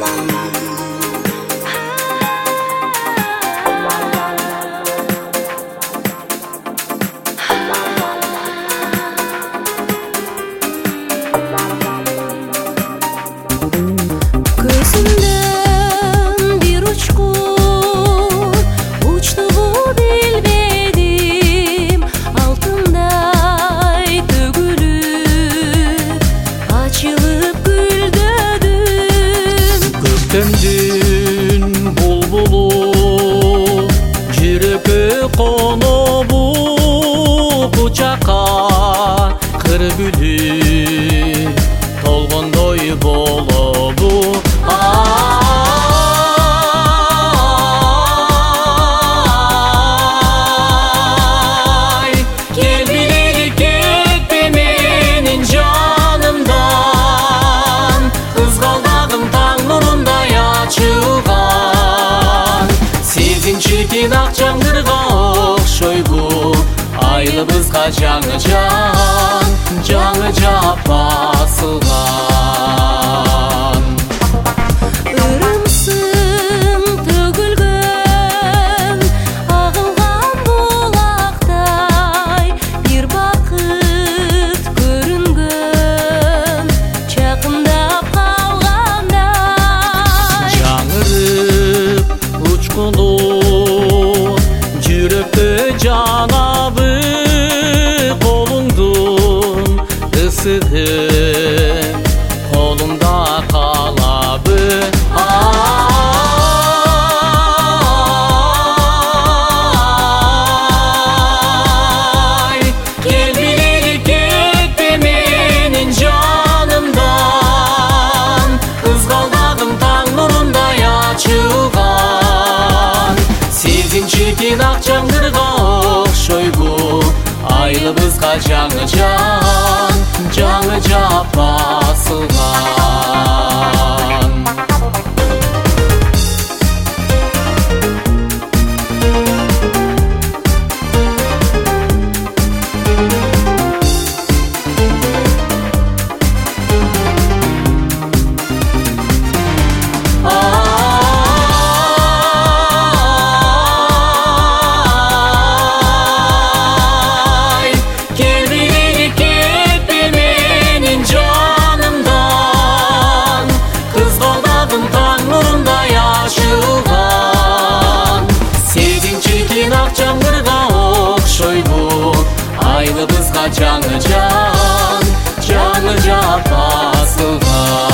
Көктемдүн булбулу жүрөккө конобу кучакка кыр гүлү толгондой болобу. Ай, кел билели кетпе менин жанымдан, кызгалдагым таң нурундай ачылган. Сезинчүкин ак жаңгырга окшойбу, айылыбызга жаңы жан, жаңы жап басылган. Ырымсың төгүлгөн, агылган булактай, бир бакыт көрүнгөн, чакындап калгандай. Жаңырып учкуну жүрөктө жанабы, колуңдун ысыгы колумда калабы. Ай, кел билели кетпе менин жанымдан, кызгалдагым таң нурундай ачылган. Сезинчүкин ак жаңгырга окшойбу, айылыбызга жаңы жан, жаңы жап басылган. Айылыбызга жаңы жан, жаңы жап басылган.